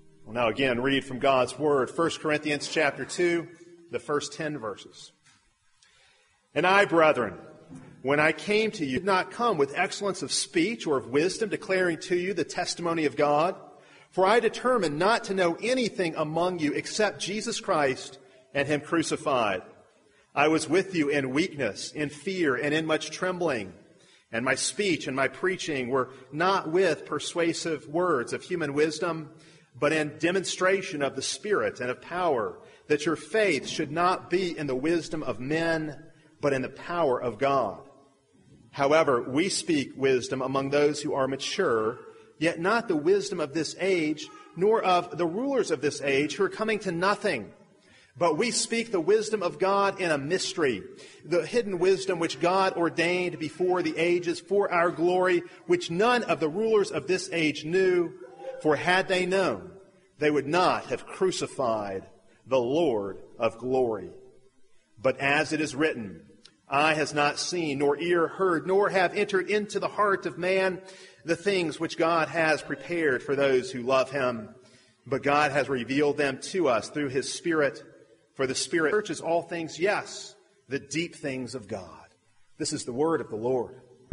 We'll now again read from God's Word, 1 Corinthians chapter 2, the first 10 verses. And I, brethren, when I came to you, did not come with excellence of speech or of wisdom, declaring to you the testimony of God. For I determined not to know anything among you except Jesus Christ and Him crucified. I was with you in weakness, in fear, and in much trembling. And my speech and my preaching were not with persuasive words of human wisdom, but in demonstration of the Spirit and of power, that your faith should not be in the wisdom of men, but in the power of God. However, we speak wisdom among those who are mature, yet not the wisdom of this age, nor of the rulers of this age who are coming to nothing. But we speak the wisdom of God in a mystery, the hidden wisdom which God ordained before the ages for our glory, which none of the rulers of this age knew. For had they known, they would not have crucified the Lord of glory. But as it is written, eye has not seen, nor ear heard, nor have entered into the heart of man the things which God has prepared for those who love Him. But God has revealed them to us through His Spirit. For the Spirit searches all things, yes, the deep things of God. This is the word of the Lord.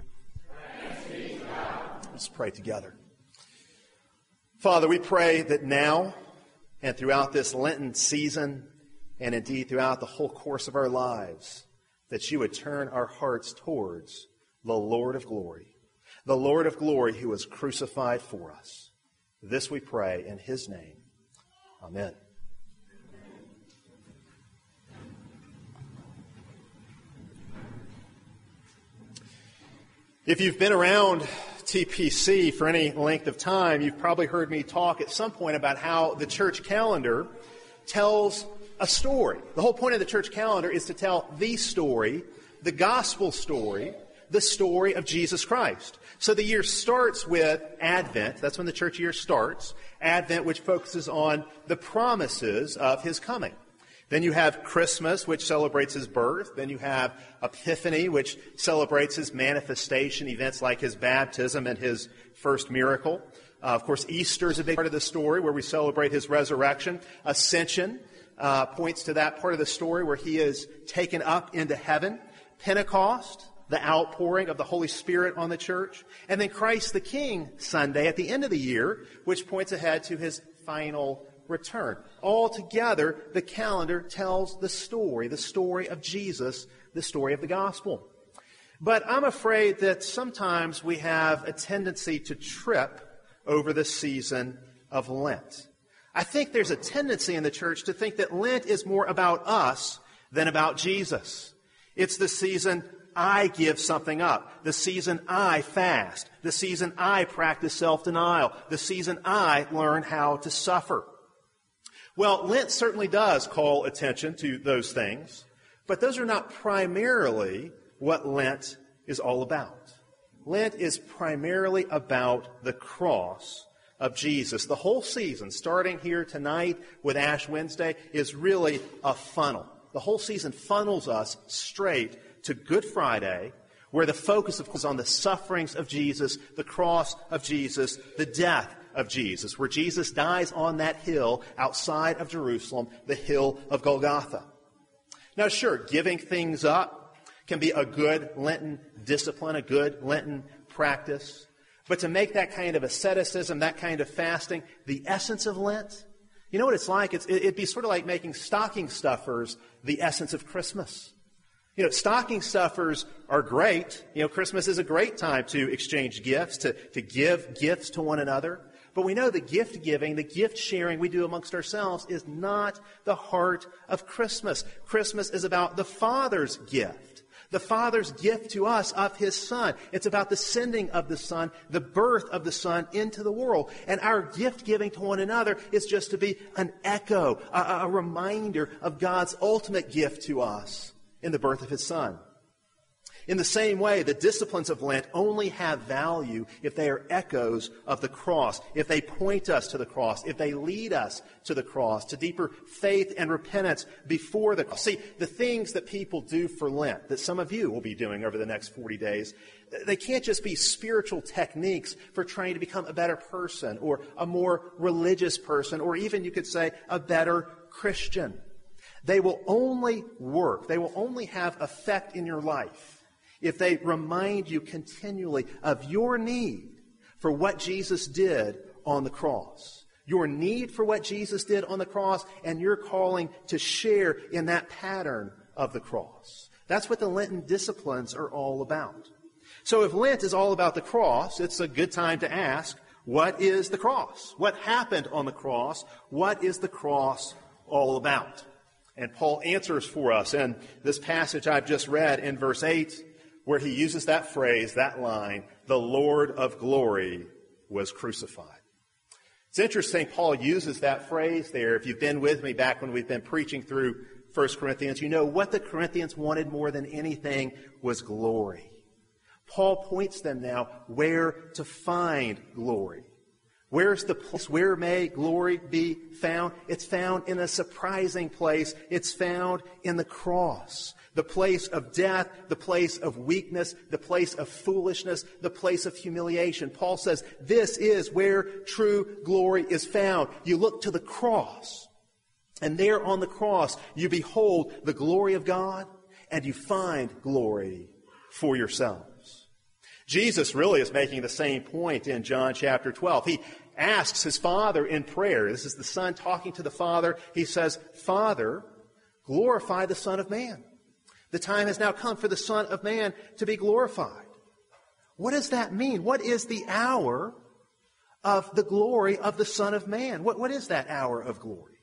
Let's pray together. Father, we pray that now and throughout this Lenten season, and indeed throughout the whole course of our lives, that you would turn our hearts towards the Lord of glory who was crucified for us. This we pray in His name. Amen. If you've been around TPC for any length of time, you've probably heard me talk at some point about how the church calendar tells a story. The whole point of the church calendar is to tell the story, the gospel story, the story of Jesus Christ. So the year starts with Advent. That's when the church year starts. Advent, which focuses on the promises of His coming. Then you have Christmas, which celebrates His birth. Then you have Epiphany, which celebrates His manifestation, events like His baptism and His first miracle. Of course, Easter is a big part of the story where we celebrate His resurrection. Ascension points to that part of the story where He is taken up into heaven. Pentecost, the outpouring of the Holy Spirit on the church. And then Christ the King Sunday at the end of the year, which points ahead to His final return. Altogether, the calendar tells the story of Jesus, the story of the gospel. But I'm afraid that sometimes we have a tendency to trip over the season of Lent. I think there's a tendency in the church to think that Lent is more about us than about Jesus. It's the season I give something up, the season I fast, the season I practice self-denial, the season I learn how to suffer. Well, Lent certainly does call attention to those things, but those are not primarily what Lent is all about. Lent is primarily about the cross of Jesus. The whole season, starting here tonight with Ash Wednesday, is really a funnel. The whole season funnels us straight to Good Friday, where the focus is on the sufferings of Jesus, the cross of Jesus, the death of Jesus, where Jesus dies on that hill outside of Jerusalem, the hill of Golgotha. Now, sure, giving things up can be a good Lenten discipline, a good Lenten practice. But to make that kind of asceticism, that kind of fasting, the essence of Lent, you know what it's like? It'd be sort of like making stocking stuffers the essence of Christmas. You know, stocking stuffers are great. You know, Christmas is a great time to exchange gifts, to give gifts to one another. But we know the gift giving, the gift sharing we do amongst ourselves is not the heart of Christmas. Christmas is about the Father's gift. The Father's gift to us of His Son. It's about the sending of the Son, the birth of the Son into the world. And our gift giving to one another is just to be an echo, a reminder of God's ultimate gift to us in the birth of His Son. In the same way, the disciplines of Lent only have value if they are echoes of the cross, if they point us to the cross, if they lead us to the cross, to deeper faith and repentance before the cross. See, the things that people do for Lent, that some of you will be doing over the next 40 days, they can't just be spiritual techniques for trying to become a better person or a more religious person or even, you could say, a better Christian. They will only work, they will only have effect in your life if they remind you continually of your need for what Jesus did on the cross. Your need for what Jesus did on the cross and your calling to share in that pattern of the cross. That's what the Lenten disciplines are all about. So if Lent is all about the cross, it's a good time to ask, what is the cross? What happened on the cross? What is the cross all about? And Paul answers for us in this passage I've just read in verse 8, where he uses that phrase, that line, the Lord of glory was crucified. It's interesting, Paul uses that phrase there. If you've been with me back when we've been preaching through 1 Corinthians, you know what the Corinthians wanted more than anything was glory. Paul points them now where to find glory. Where's the place? Where may glory be found? It's found in a surprising place. It's found in the cross. The place of death, the place of weakness, the place of foolishness, the place of humiliation. Paul says this is where true glory is found. You look to the cross, and there on the cross you behold the glory of God, and you find glory for yourselves. Jesus really is making the same point in John chapter 12. He asks his Father in prayer. This is the Son talking to the Father. He says, Father, glorify the Son of Man. The time has now come for the Son of Man to be glorified. What does that mean? What is the hour of the glory of the Son of Man? What is that hour of glory?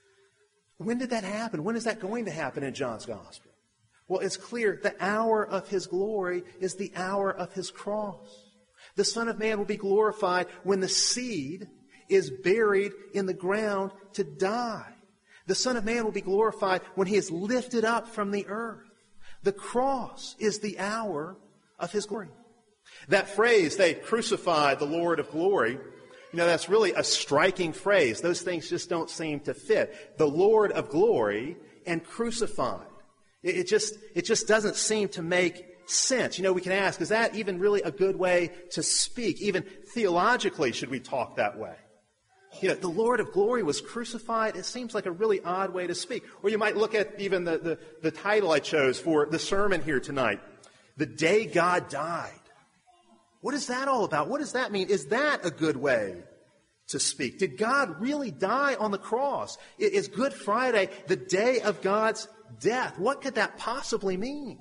When did that happen? When is that going to happen in John's Gospel? Well, it's clear the hour of his glory is the hour of his cross. The Son of Man will be glorified when the seed is buried in the ground to die. The Son of Man will be glorified when he is lifted up from the earth. The cross is the hour of his glory. That phrase, they crucified the Lord of glory, that's really a striking phrase. Those things just don't seem to fit. The Lord of glory and crucified. It just doesn't seem to make sense. We can ask, is that even really a good way to speak? Even theologically, should we talk that way? The Lord of glory was crucified. It seems like a really odd way to speak. Or you might look at even the title I chose for the sermon here tonight, The Day God Died. What is that all about? What does that mean? Is that a good way to speak? Did God really die on the cross? Is Good Friday the day of God's death? What could that possibly mean?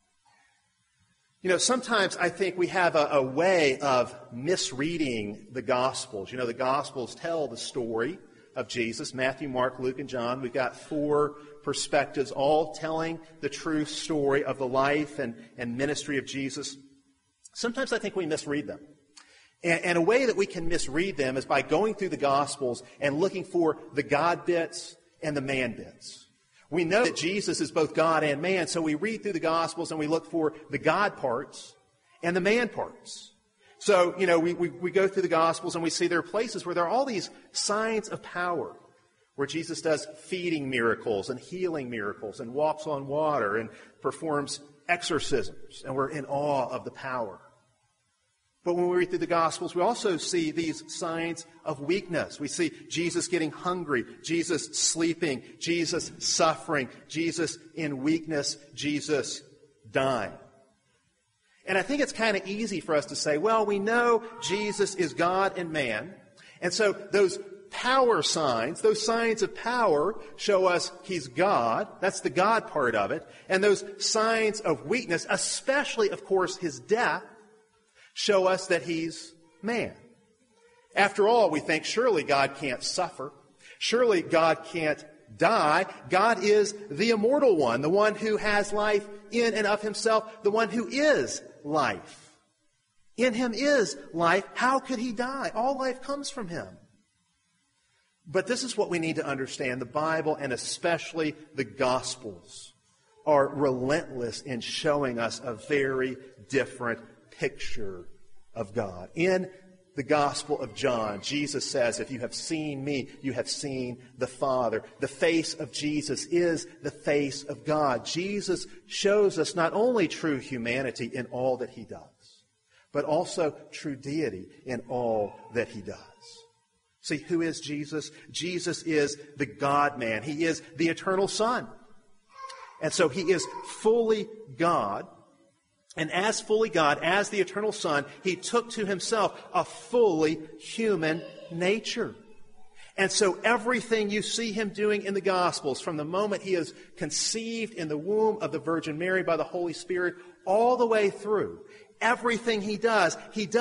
Sometimes I think we have a way of misreading the Gospels. The Gospels tell the story of Jesus, Matthew, Mark, Luke, and John. We've got 4 perspectives, all telling the true story of the life and ministry of Jesus. Sometimes I think we misread them. And a way that we can misread them is by going through the Gospels and looking for the God bits and the man bits. We know that Jesus is both God and man, so we read through the Gospels and we look for the God parts and the man parts. So, we go through the Gospels and we see there are places where there are all these signs of power, where Jesus does feeding miracles and healing miracles and walks on water and performs exorcisms, and we're in awe of the power. But when we read through the Gospels, we also see these signs of weakness. We see Jesus getting hungry, Jesus sleeping, Jesus suffering, Jesus in weakness, Jesus dying. And I think it's kind of easy for us to say, well, we know Jesus is God and man, and so those power signs, those signs of power show us he's God. That's the God part of it. And those signs of weakness, especially, of course, his death, show us that he's man. After all, we think, surely God can't suffer. Surely God can't die. God is the immortal one, the one who has life in and of himself, the one who is life. In him is life. How could he die? All life comes from him. But this is what we need to understand. The Bible, and especially the Gospels, are relentless in showing us a very different picture of God. In the Gospel of John, Jesus says, if you have seen me, you have seen the Father. The face of Jesus is the face of God. Jesus shows us not only true humanity in all that he does, but also true deity in all that he does. See, who is Jesus? Jesus is the God-man. He is the eternal Son. And so he is fully God. And as fully God, as the eternal Son, he took to himself a fully human nature. And so everything you see him doing in the Gospels, from the moment he is conceived in the womb of the Virgin Mary by the Holy Spirit, all the way through, everything he does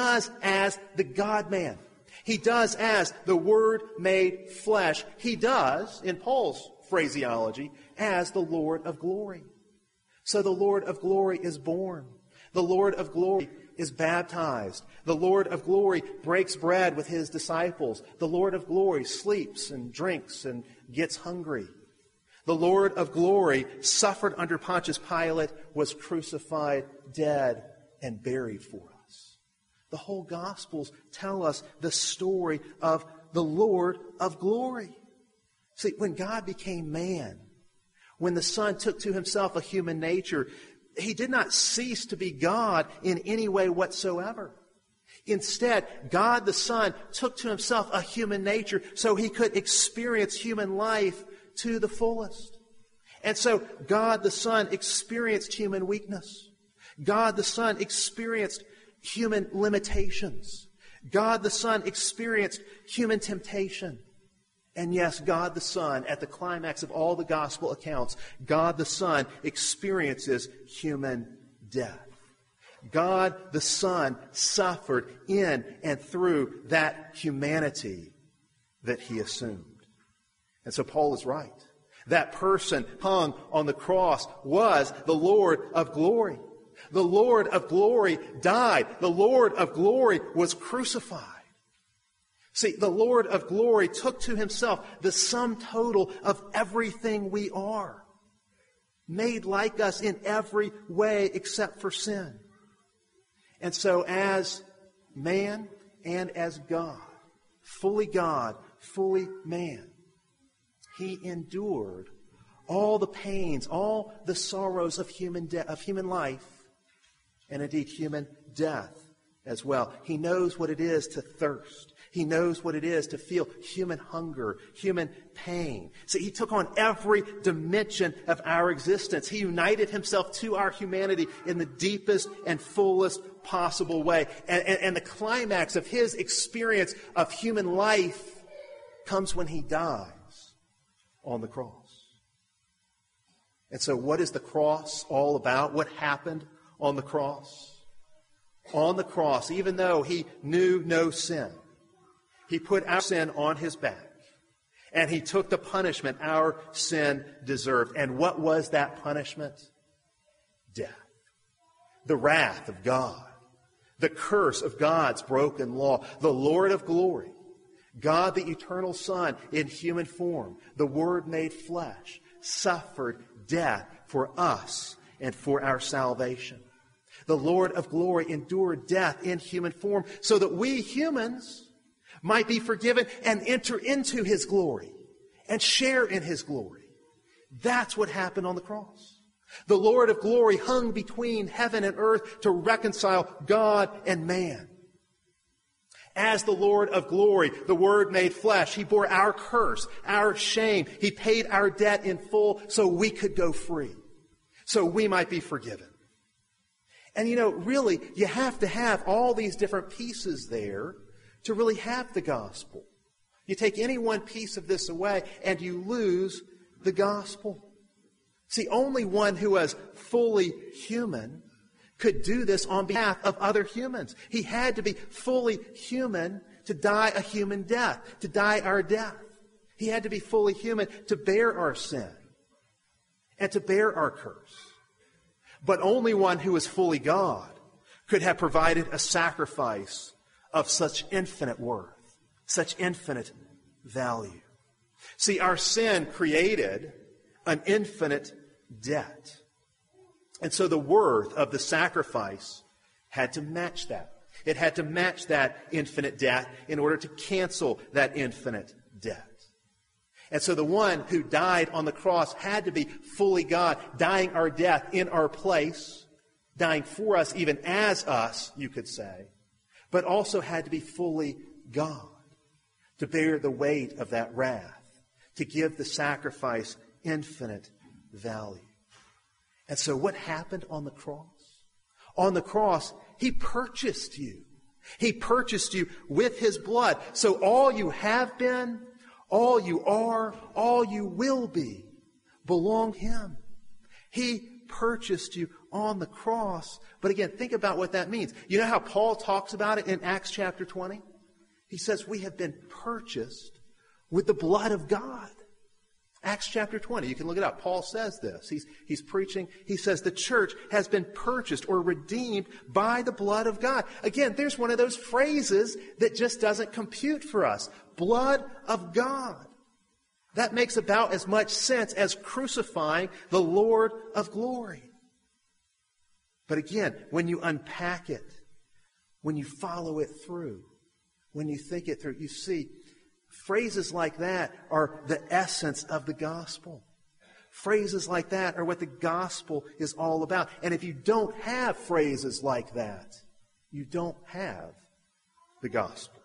as the God-man. He does as the Word made flesh. He does, in Paul's phraseology, as the Lord of glory. So the Lord of glory is born. The Lord of glory is baptized. The Lord of glory breaks bread with his disciples. The Lord of glory sleeps and drinks and gets hungry. The Lord of glory suffered under Pontius Pilate, was crucified, dead, and buried for us. The whole Gospels tell us the story of the Lord of glory. See, when God became man, when the Son took to himself a human nature, he did not cease to be God in any way whatsoever. Instead, God the Son took to himself a human nature so he could experience human life to the fullest. And so God the Son experienced human weakness. God the Son experienced human limitations. God the Son experienced human temptation. And yes, God the Son, at the climax of all the gospel accounts, God the Son experiences human death. God the Son suffered in and through that humanity that he assumed. And so Paul is right. That person hung on the cross was the Lord of glory. The Lord of glory died. The Lord of glory was crucified. See, the Lord of glory took to himself the sum total of everything we are, made like us in every way except for sin. And so as man and as God, fully man, he endured all the pains, all the sorrows of human life, and indeed human death as well. He knows what it is to thirst. He knows what it is to feel human hunger, human pain. See, he took on every dimension of our existence. He united himself to our humanity in the deepest and fullest possible way. And the climax of his experience of human life comes when he dies on the cross. And so what is the cross all about? What happened on the cross? On the cross, even though he knew no sin, he put our sin on his back, and he took the punishment our sin deserved. And what was that punishment? Death. The wrath of God. The curse of God's broken law. The Lord of glory. God, the eternal Son, in human form, the Word made flesh, suffered death for us and for our salvation. The Lord of glory endured death in human form so that we humans might be forgiven and enter into his glory and share in his glory. That's what happened on the cross. The Lord of glory hung between heaven and earth to reconcile God and man. As the Lord of glory, the Word made flesh, he bore our curse, our shame. He paid our debt in full so we could go free, so we might be forgiven. And really, you have to have all these different pieces there to really have the gospel. You take any one piece of this away and you lose the gospel. See, only one who was fully human could do this on behalf of other humans. He had to be fully human to die a human death, to die our death. He had to be fully human to bear our sin and to bear our curse. But only one who was fully God could have provided a sacrifice of such infinite worth, such infinite value. See, our sin created an infinite debt. And so the worth of the sacrifice had to match that. It had to match that infinite debt in order to cancel that infinite debt. And so the one who died on the cross had to be fully God, dying our death in our place, dying for us, even as us, you could say, but also had to be fully God to bear the weight of that wrath, to give the sacrifice infinite value. And so what happened on the cross? On the cross, He purchased you. He purchased you with His blood. So all you have been, all you are, all you will be, belong to Him. He purchased you on the cross. But again, think about what that means. You know how Paul talks about it in Acts chapter 20? He says we have been purchased with the blood of God. Acts chapter 20, you can look it up. Paul says this. He's preaching. He says the church has been purchased or redeemed by the blood of God. Again, there's one of those phrases that just doesn't compute for us. Blood of God. That makes about as much sense as crucifying the Lord of glory. But again, when you unpack it, when you follow it through, when you think it through, you see phrases like that are the essence of the gospel. Phrases like that are what the gospel is all about. And if you don't have phrases like that, you don't have the gospel.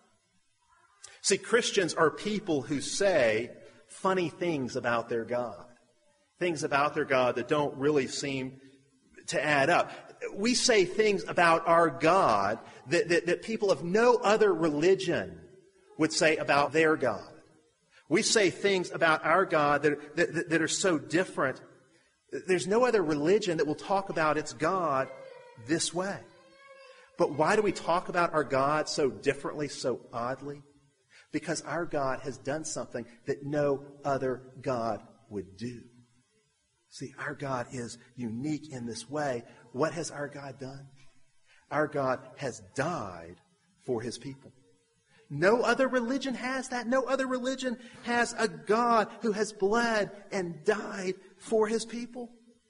See, Christians are people who say funny things about their God. Things about their God that don't really seem to add up. We say things about our God that people of no other religion would say about their God. We say things about our God that are so different. There's no other religion that will talk about its God this way. But why do we talk about our God so differently, so oddly? Because our God has done something that no other God would do. See, our God is unique in this way. What has our God done? Our God has died for His people. No other religion has that. No other religion has a God who has bled and died for His people.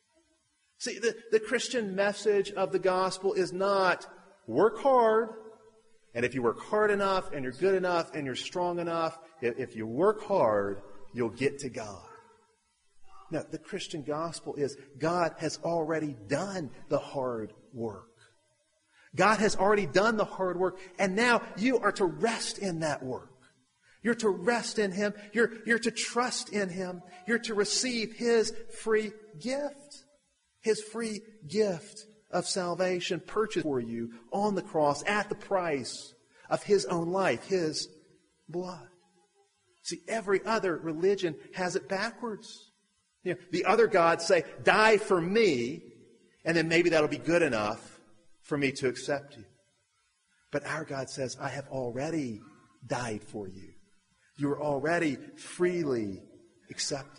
See, the Christian message of the gospel is not work hard, and if you work hard enough, and you're good enough, and you're strong enough, if you work hard, you'll get to God. No, the Christian gospel is God has already done the hard work. God has already done the hard work, and now you are to rest in that work. You're to rest in Him. You're to trust in Him. You're to receive His free gift. His free gift of salvation purchased for you on the cross at the price of His own life, His blood. See, every other religion has it backwards. You know, the other gods say, die for me, and then maybe that'll be good enough for me to accept you. But our God says, I have already died for you. You are already freely accepted.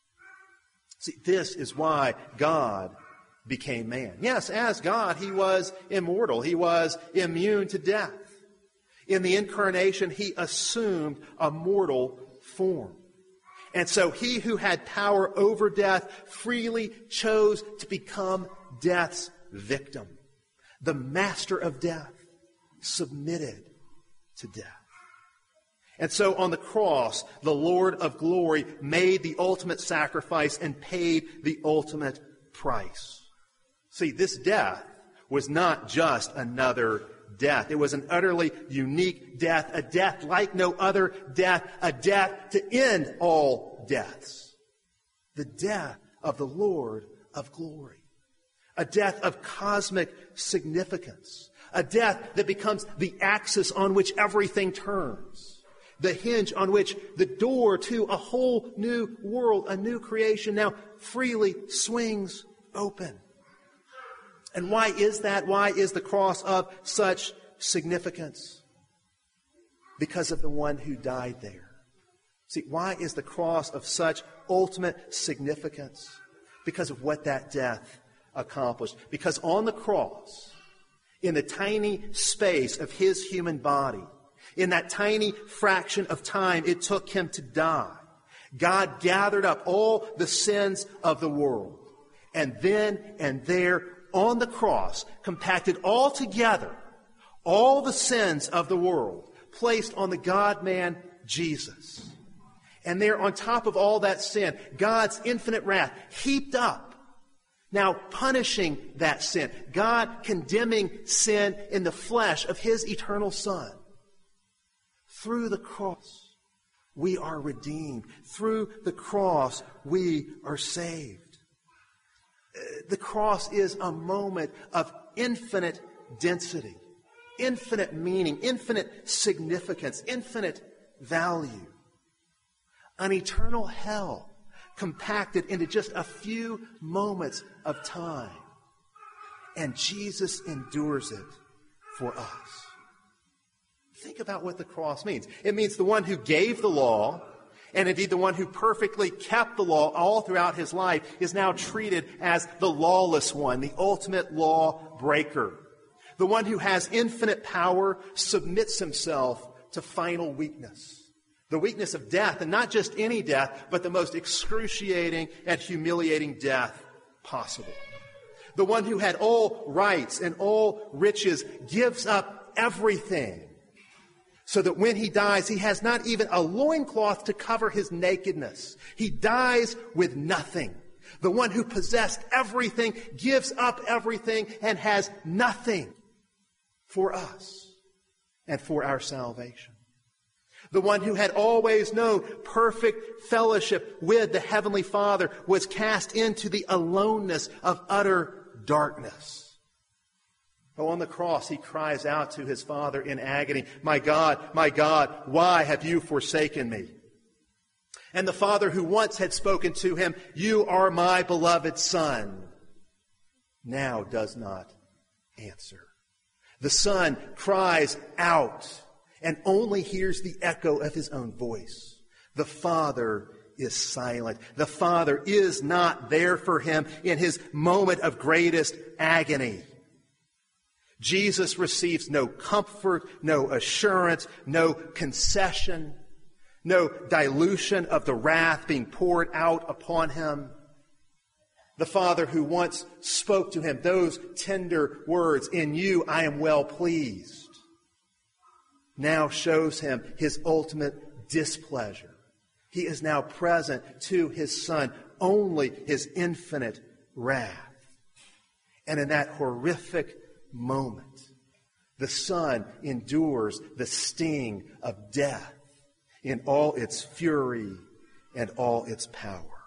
See, this is why God became man. Yes, as God, He was immortal. He was immune to death. In the incarnation, He assumed a mortal form. And so He who had power over death freely chose to become death's victim. The master of death submitted to death. And so on the cross, the Lord of glory made the ultimate sacrifice and paid the ultimate price. See, this death was not just another death. It was an utterly unique death, a death like no other death, a death to end all deaths. The death of the Lord of glory. A death of cosmic significance. A death that becomes the axis on which everything turns. The hinge on which the door to a whole new world, a new creation now freely swings open. And why is that? Why is the cross of such significance? Because of the one who died there. See, why is the cross of such ultimate significance? Because of what that death accomplished. Because on the cross, in the tiny space of His human body, in that tiny fraction of time it took Him to die, God gathered up all the sins of the world And then and there on the cross, compacted all together, all the sins of the world, placed on the God-man Jesus. And there on top of all that sin, God's infinite wrath heaped up, now punishing that sin. God condemning sin in the flesh of His eternal Son. Through the cross, we are redeemed. Through the cross, we are saved. The cross is a moment of infinite density, infinite meaning, infinite significance, infinite value. An eternal hell compacted into just a few moments of time. And Jesus endures it for us. Think about what the cross means. It means the one who gave the law, and indeed the one who perfectly kept the law all throughout his life, is now treated as the lawless one, the ultimate law breaker. The one who has infinite power submits himself to final weakness. The weakness of death, and not just any death, but the most excruciating and humiliating death possible. The one who had all rights and all riches gives up everything so that when he dies, he has not even a loincloth to cover his nakedness. He dies with nothing. The one who possessed everything gives up everything and has nothing for us and for our salvation. The one who had always known perfect fellowship with the Heavenly Father was cast into the aloneness of utter darkness. Oh, on the cross, he cries out to his Father in agony, my God, why have you forsaken me?" And the Father who once had spoken to him, "You are my beloved Son," now does not answer. The Son cries out and only hears the echo of his own voice. The Father is silent. The Father is not there for him in his moment of greatest agony. Jesus receives no comfort, no assurance, no concession, no dilution of the wrath being poured out upon him. The Father who once spoke to him those tender words, "In you I am well pleased," now shows him his ultimate displeasure. He is now present to his Son, only his infinite wrath. And in that horrific moment, the Son endures the sting of death in all its fury and all its power.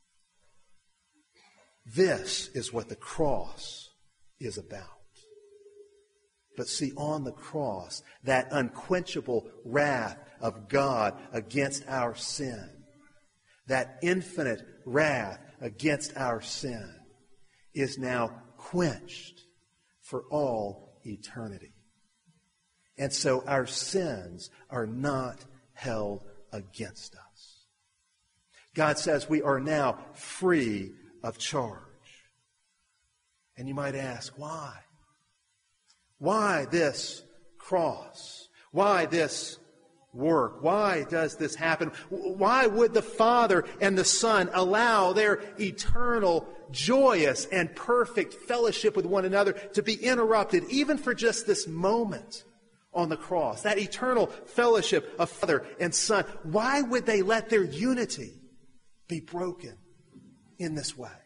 This is what the cross is about. But see, on the cross, that unquenchable wrath of God against our sin, that infinite wrath against our sin, is now quenched for all eternity. And so our sins are not held against us. God says we are now free of charge. And you might ask, why? Why this cross? Why this work? Why does this happen? Why would the Father and the Son allow their eternal, joyous, and perfect fellowship with one another to be interrupted even for just this moment on the cross? That eternal fellowship of Father and Son. Why would they let their unity be broken in this way?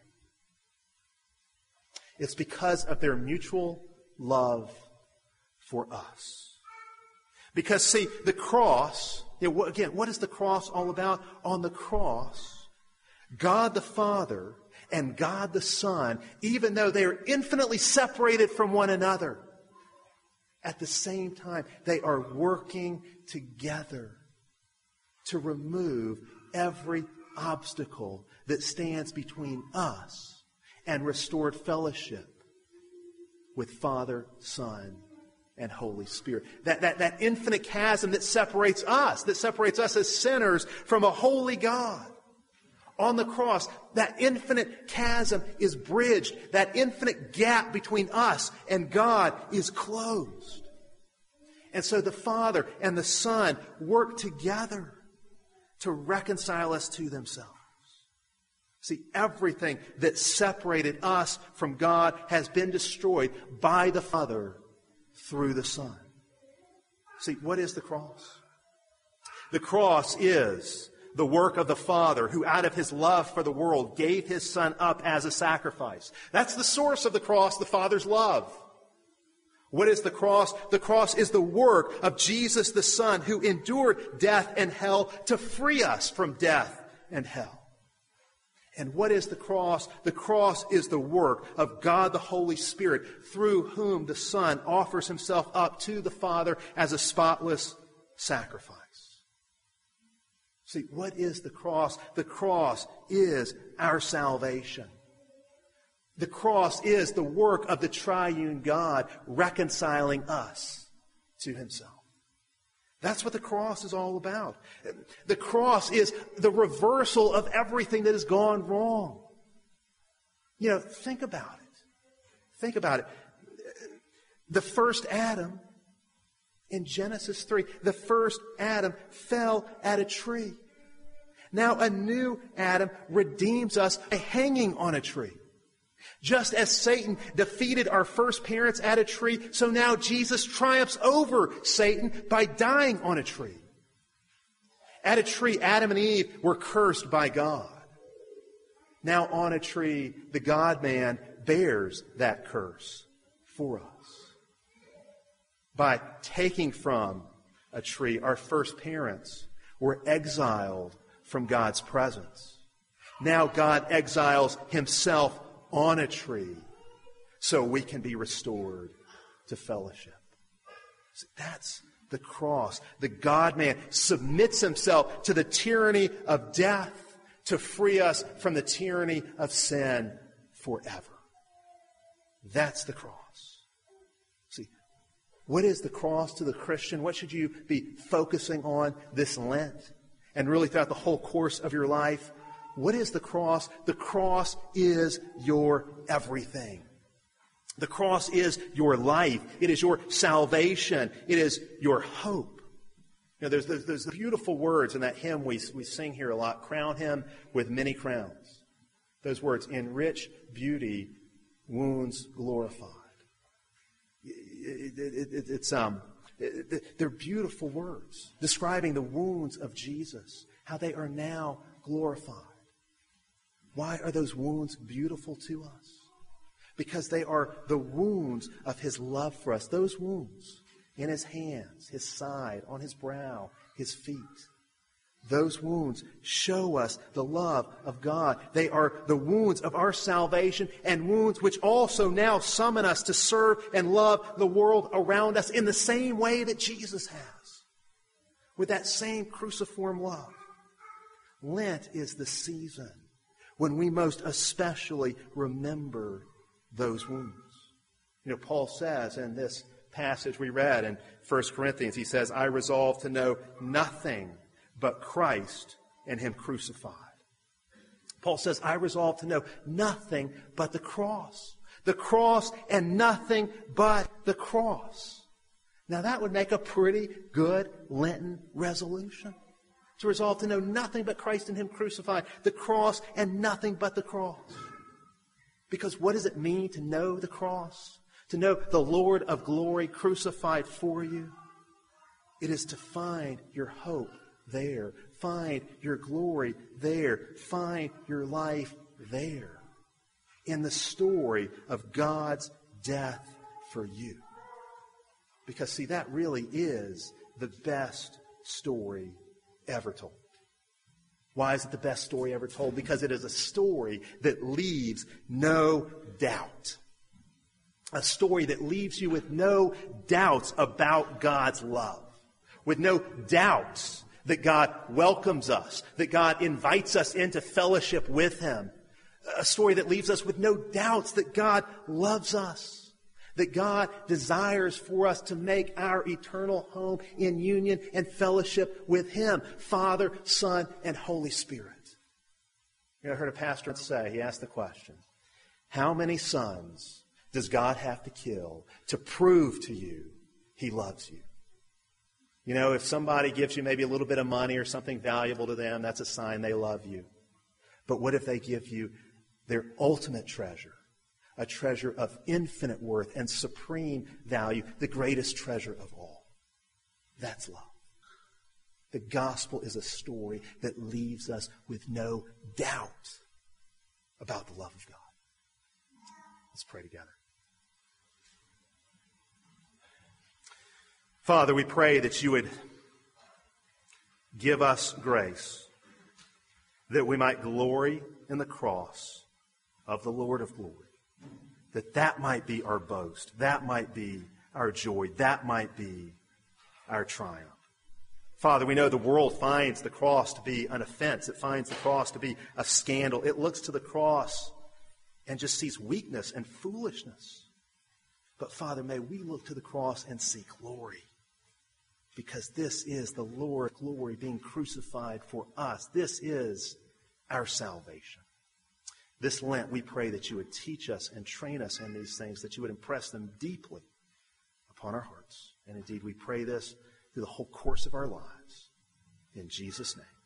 It's because of their mutual love for us. Because, see, the cross, again, what is the cross all about? On the cross, God the Father and God the Son, even though they are infinitely separated from one another, at the same time, they are working together to remove every obstacle that stands between us and restored fellowship with Father, Son, and Holy Spirit. That infinite chasm that separates us as sinners from a holy God. On the cross, that infinite chasm is bridged. That infinite gap between us and God is closed. And so the Father and the Son work together to reconcile us to themselves. See, everything that separated us from God has been destroyed by the Father through the Son. See, what is the cross? The cross is the work of the Father who, out of His love for the world, gave His Son up as a sacrifice. That's the source of the cross, the Father's love. What is the cross? The cross is the work of Jesus the Son who endured death and hell to free us from death and hell. And what is the cross? The cross is the work of God the Holy Spirit, through whom the Son offers Himself up to the Father as a spotless sacrifice. See, what is the cross? The cross is our salvation. The cross is the work of the triune God reconciling us to Himself. That's what the cross is all about. The cross is the reversal of everything that has gone wrong. You know, think about it. Think about it. The first Adam, in Genesis 3, the first Adam fell at a tree. Now a new Adam redeems us by hanging on a tree. Just as Satan defeated our first parents at a tree, so now Jesus triumphs over Satan by dying on a tree. At a tree, Adam and Eve were cursed by God. Now on a tree, the God-man bears that curse for us. By taking from a tree, our first parents were exiled from God's presence. Now God exiles Himself on a tree so we can be restored to fellowship. See, that's the cross. The God-man submits Himself to the tyranny of death to free us from the tyranny of sin forever. That's the cross. See, what is the cross to the Christian? What should you be focusing on this Lent and really throughout the whole course of your life? What is the cross? The cross is your everything. The cross is your life. It is your salvation. It is your hope. You know, there's beautiful words in that hymn we sing here a lot. Crown Him with many crowns. Those words, in rich beauty, wounds glorified. They're beautiful words describing the wounds of Jesus, how they are now glorified. Why are those wounds beautiful to us? Because they are the wounds of His love for us. Those wounds in His hands, His side, on His brow, His feet. Those wounds show us the love of God. They are the wounds of our salvation and wounds which also now summon us to serve and love the world around us in the same way that Jesus has. With that same cruciform love. Lent is the season when we most especially remember those wounds. You know, Paul says in this passage we read in 1 Corinthians, he says, I resolve to know nothing but Christ and Him crucified. Paul says, I resolve to know nothing but the cross. The cross and nothing but the cross. Now that would make a pretty good Lenten resolution. To resolve to know nothing but Christ and Him crucified, the cross and nothing but the cross. Because what does it mean to know the cross? To know the Lord of glory crucified for you? It is to find your hope there. Find your glory there. Find your life there. In the story of God's death for you. Because see, that really is the best story ever told. Why is it the best story ever told? Because it is a story that leaves no doubt. A story that leaves you with no doubts about God's love. With no doubts that God welcomes us, that God invites us into fellowship with Him. A story that leaves us with no doubts that God loves us. That God desires for us to make our eternal home in union and fellowship with Him, Father, Son, and Holy Spirit. You know, I heard a pastor say, he asked the question, how many sons does God have to kill to prove to you He loves you? You know, if somebody gives you maybe a little bit of money or something valuable to them, that's a sign they love you. But what if they give you their ultimate treasure, a treasure of infinite worth and supreme value, the greatest treasure of all? That's love. The gospel is a story that leaves us with no doubt about the love of God. Let's pray together. Father, we pray that you would give us grace, that we might glory in the cross of the Lord of glory, that might be our boast, that might be our joy, that might be our triumph. Father, we know the world finds the cross to be an offense. It finds the cross to be a scandal. It looks to the cross and just sees weakness and foolishness. But Father, may we look to the cross and see glory, because this is the Lord glory being crucified for us. This is our salvation. This Lent, we pray that you would teach us and train us in these things, that you would impress them deeply upon our hearts. And indeed, we pray this through the whole course of our lives. In Jesus' name.